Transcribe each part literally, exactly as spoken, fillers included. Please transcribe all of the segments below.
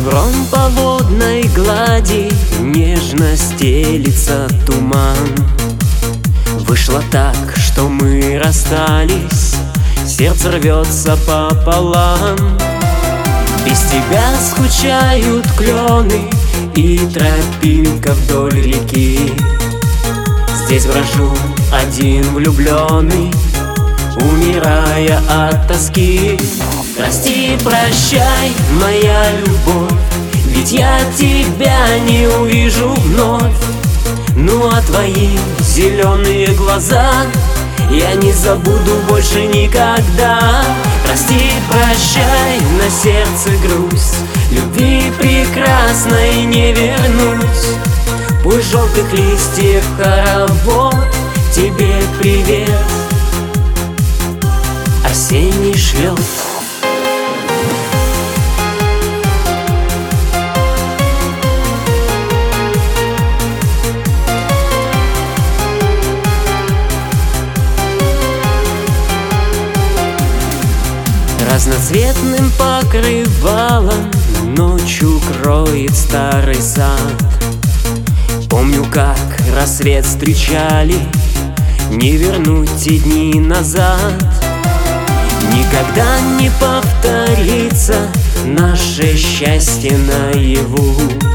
Серебром по водной глади нежно стелится туман. Вышло так, что мы расстались, сердце рвется пополам. Без тебя скучают клены и тропинка вдоль реки. Здесь брожу один влюбленный, умирая от тоски. Прости, прощай, моя любовь, ведь я тебя не увижу вновь. Ну а твои зеленые глаза я не забуду больше никогда. Прости, прощай, на сердце грусть, любви прекрасной не вернусь. Пусть желтых листьев хоровод, тебе привет осенний шлет. Разноцветным покрывалом ночью кроет старый сад. Помню, как рассвет встречали, не вернуть те дни назад. Никогда не повторится наше счастье наяву.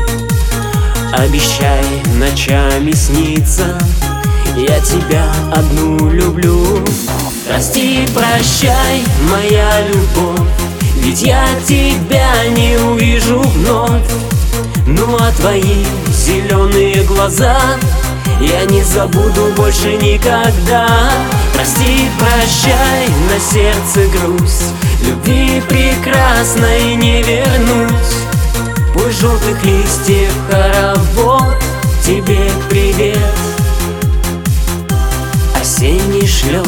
Обещай ночами сниться, я тебя одну люблю. Прости, прощай, моя любовь, ведь я тебя не увижу вновь. Ну а твои зеленые глаза я не забуду больше никогда. Прости, прощай, на сердце грусть, любви прекрасной не вернуть. Пусть желтых листьев хоровод, тебе привет осенний шлет.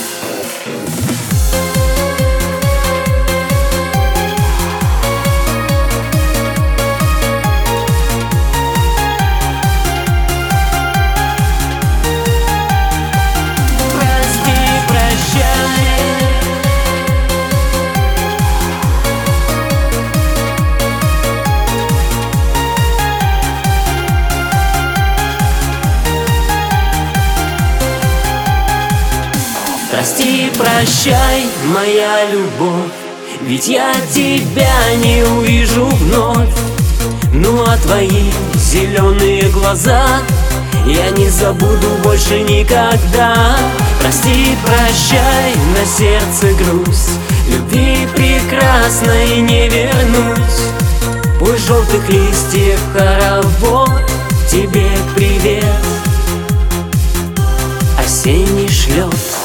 Прости, прощай, моя любовь, ведь я тебя не увижу вновь. Ну а твои зеленые глаза я не забуду больше никогда. Прости, прощай, на сердце грусть, любви прекрасной не вернуть. Пусть желтых листьев хоровод, тебе привет осенний шлет.